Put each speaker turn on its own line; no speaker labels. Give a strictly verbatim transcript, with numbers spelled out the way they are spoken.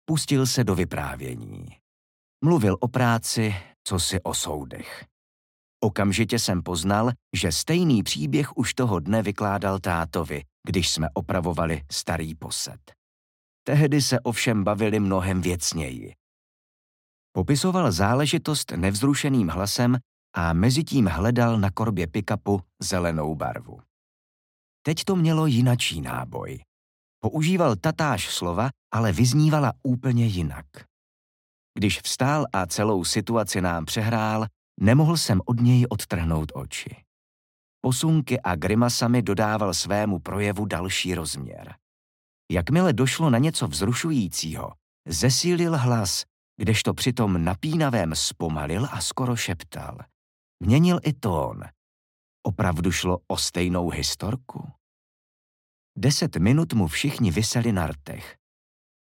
pustil se do vyprávění. Mluvil o práci, cosi o soudech. Okamžitě jsem poznal, že stejný příběh už toho dne vykládal tátovi, když jsme opravovali starý posed. Tehdy se ovšem bavili mnohem věcněji. Popisoval záležitost nevzrušeným hlasem a mezitím hledal na korbě pick-upu zelenou barvu. Teď to mělo jinačí náboj. Používal tatáž slova, ale vyznívala úplně jinak. Když vstál a celou situaci nám přehrál, nemohl jsem od něj odtrhnout oči. Posunky a grimasami dodával svému projevu další rozměr. Jakmile došlo na něco vzrušujícího, zesílil hlas, kdežto přitom napínavém zpomalil a skoro šeptal. Měnil i tón. Opravdu šlo o stejnou historku? Deset minut mu všichni viseli na rtech.